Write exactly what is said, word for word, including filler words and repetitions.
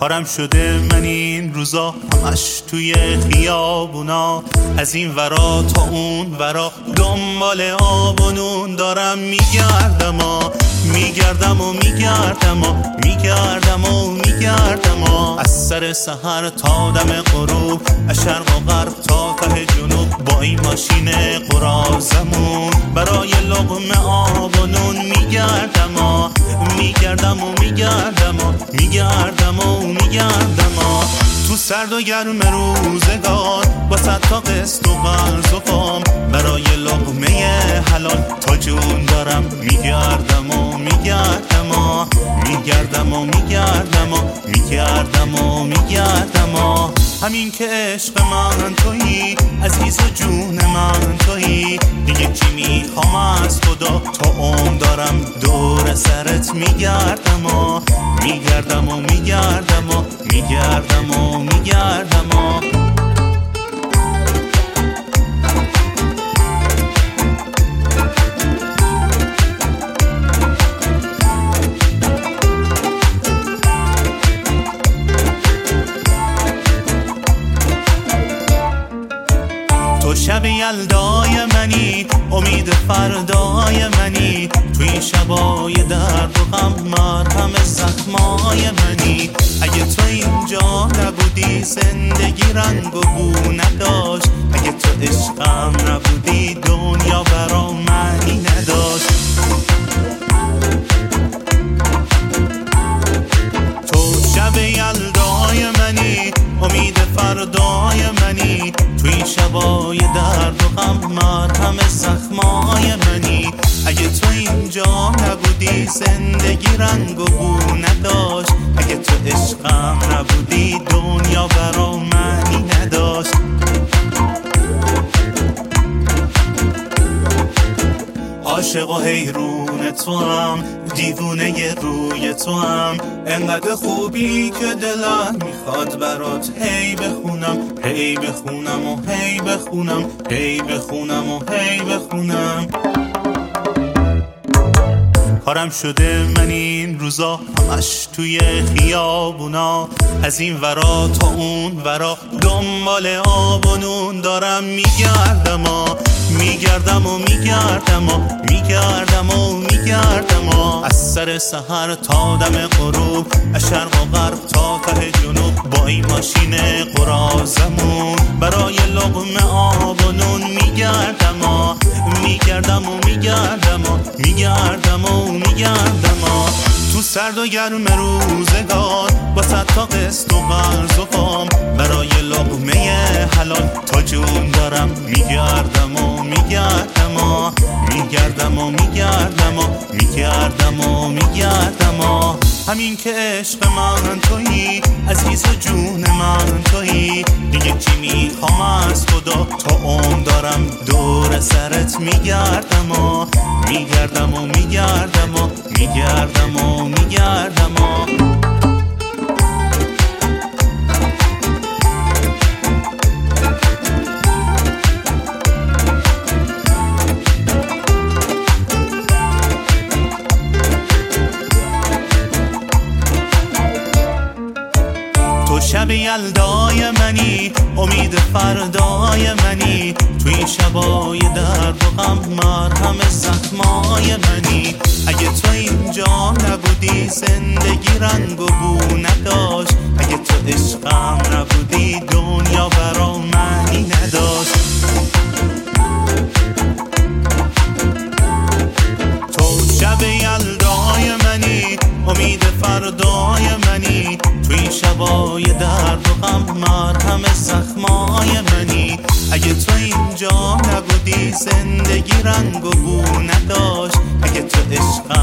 کارم شده من این روزا همش توی خیابونا، از این ورا تا اون ورا دنبال آب و نون دارم میگردم و میگردم و میگردم و میگردم و میگردم و از سر سحر تا دم غروب، از شرق و غرب تا ته جنوب، با این ماشین قرازمون برای لقمه آب و نون میگردم و میگردم و میگردم و میگردم و میگردم و تو سرد و گرم روزگار با صد تا قسط و قرض و قام، برای لقمه حلال تا جون دارم میگردم و میگردم و میگردم و میگردم و میگردم و میگردم و همین که عشق من تویی، عزیز و جون من تویی، دیگه چی میخوام از خدا، تا عمر دارم دور سرت میگردم و میگردم و میگردم و میگردم و میگردم و تو شب یلدای منی، امید فردای منی، تو این شبای درد و غم مرهم زخمای منی. اگه تو اینجا نبودی زندگی رنگ و بو نداشت، اگه تو عشقم نبودی دنیا برا معنی نداشت. تو شب یلدای منی، امید فردای منی، تو این شبای درد و غم مرهم زخمای منی. اگه تو اینجا نبودی زندگی رنگ و بو نداشت، اگه تو عشقم نبودی دنیا برا معنی نداشت. عاشق و حیرون تو هم، دیوونه روی تو هم، انقدر خوبی که دلم میخواد برات هی بخونم، هی بخونم و هی بخونم، هی بخونم و هی بخونم. کارم شده من این روزا همش توی خیابونا، از این ورا تا اون ورا دنبال آب و نون دارم میگردم و میگردم و میگردم و میگردم و میگردم و از سر سحر تا دم غروب، از شرق و غرب تا ته جنوب، با این ماشین قرازمون برای لقمه آب و نون میگردم و میگردم و میگردم و میگردم و میگردم و تو سرد و گرم روزگار با صد تا قسط و قرض و قام، برای لقمه حلال تا جون دارم میگردم و میگردم و میگردم و میگردم و میگردم و میگردم و همین که عشق من تویی، عزیز و جون من تویی، دیگه چی میخوام از خدا، تا عمر دارم دور سرت میگردم و میگردم و میگردم و میگردم و میگردم و تو شب یلدای منی، امید فردای منی، تو این شبای درد و غم مرهم زخمای منی. اگه تو اینجا نبودی زندگی رنگ و بو نداشت، اگه تو عشقم نبودی دنیا برا معنی نداشت. تو شب یلدای منی، امید فردای منی، تو این شبای درد و غم مرهم زخمای منی. اگه تو اینجا نبودی زندگی رنگ و بو نداشت، اگه تو عشقم